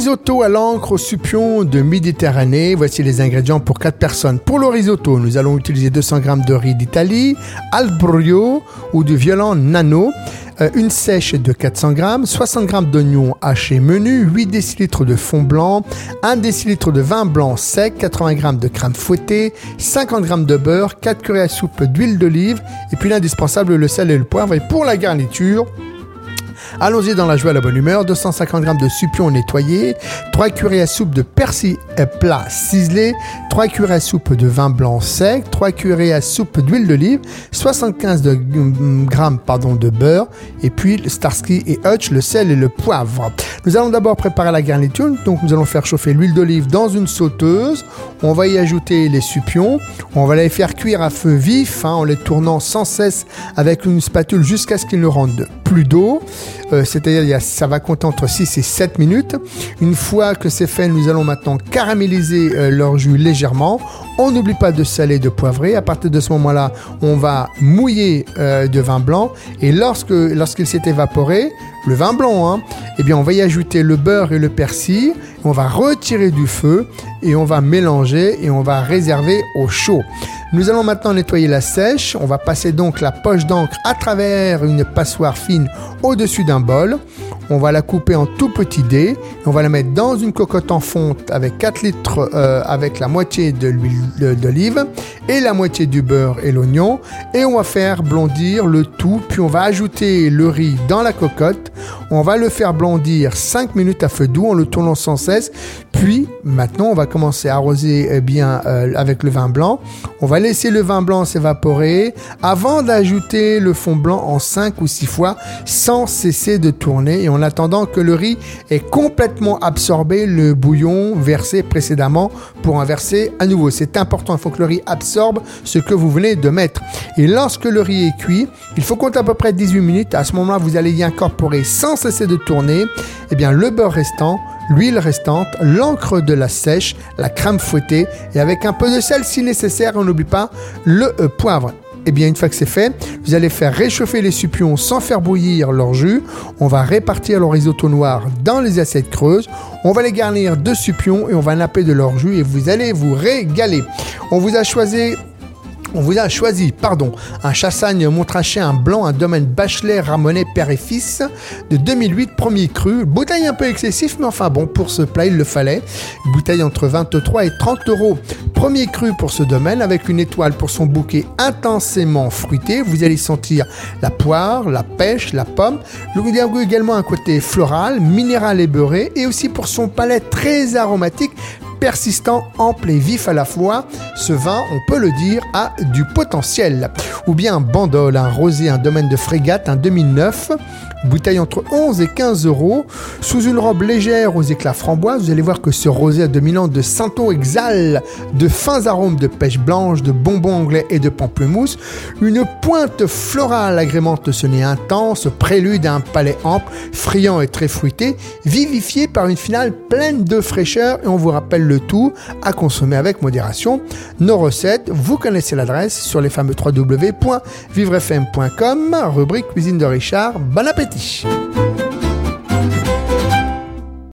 risotto à l'encre au supion de Méditerranée. Voici les ingrédients pour 4 personnes. Pour le risotto, nous allons utiliser 200 g de riz d'Italie, albroglio ou du violent nano, une sèche de 400 g, 60 g d'oignons hachés menus, 8 décilitres de fond blanc, 1 décilitre de vin blanc sec, 80 g de crème fouettée, 50 g de beurre, 4 cuillères à soupe d'huile d'olive et puis l'indispensable, le sel et le poivre. Et pour la garniture, allons-y dans la joie et la bonne humeur. 250 g de supion nettoyé, 3 cuillères à soupe de persil plat ciselé, 3 cuillères à soupe de vin blanc sec, 3 cuillères à soupe d'huile d'olive, 75 g de beurre et puis le Starsky et Hutch, le sel et le poivre. Nous allons d'abord préparer la garniture. Donc nous allons faire chauffer l'huile d'olive dans une sauteuse. On va y ajouter les supions. On va les faire cuire à feu vif en les tournant sans cesse avec une spatule jusqu'à ce qu'ils ne rentrent plus d'eau. C'est-à-dire ça va compter entre 6 et 7 minutes. Une fois que c'est fait, nous allons maintenant caraméliser leur jus légèrement. On n'oublie pas de saler, de poivrer. À partir de ce moment-là, on va mouiller de vin blanc. Et lorsqu'il s'est évaporé, le vin blanc, eh bien on va y ajouter le beurre et le persil. On va retirer du feu et on va mélanger et on va réserver au chaud. Nous allons maintenant nettoyer la sèche. On va passer donc la poche d'encre à travers une passoire fine au-dessus d'un bol. On va la couper en tout petits dés. On va la mettre dans une cocotte en fonte avec 4 litres avec la moitié de l'huile d'olive et la moitié du beurre et l'oignon. Et on va faire blondir le tout. Puis on va ajouter le riz dans la cocotte. On va le faire blondir 5 minutes à feu doux en le tournant sans cesse. Puis maintenant on va commencer à arroser bien avec le vin blanc. On va laisser le vin blanc s'évaporer avant d'ajouter le fond blanc en 5 ou 6 fois sans cesser de tourner et en attendant que le riz ait complètement absorbé le bouillon versé précédemment pour en verser à nouveau. C'est important, il faut que le riz absorbe ce que vous venez de mettre. Et lorsque le riz est cuit, il faut compter à peu près 18 minutes. À ce moment-là, vous allez y incorporer sans cesser de tourner le beurre restant, l'huile restante, l'encre de la sèche, la crème fouettée et avec un peu de sel si nécessaire. On n'oublie pas le poivre. Et bien une fois que c'est fait, vous allez faire réchauffer les supions sans faire bouillir leur jus. On va répartir le risotto noir dans les assiettes creuses. On va les garnir de supions et on va napper de leur jus et vous allez vous régaler. On vous a choisi un chassagne montrachet, un blanc, un domaine Bachelet, Ramonet, père et fils de 2008, premier cru. Bouteille un peu excessif, mais enfin bon, pour ce plat, il le fallait. Bouteille entre 23 et 30 €. Premier cru pour ce domaine, avec une étoile pour son bouquet intensément fruité. Vous allez sentir la poire, la pêche, la pomme. Le goût a également un côté floral, minéral et beurré, et aussi pour son palais très aromatique, persistant, ample et vif à la fois. Ce vin, on peut le dire, a du potentiel. Ou bien Bandol, un rosé, un domaine de Frégate, un 2009, bouteille entre 11 et 15 €, sous une robe légère aux éclats framboise. Vous allez voir que ce rosé à 2000 ans de Santo exhale de fins arômes de pêche blanche, de bonbons anglais et de pamplemousse. Une pointe florale agrémente ce nez intense, prélude à un palais ample, friand et très fruité, vivifié par une finale pleine de fraîcheur. Et on vous rappelle le tout à consommer avec modération. Nos recettes, vous connaissez l'adresse sur les fameux www.vivrefm.com, rubrique cuisine de Richard. Bon appétit!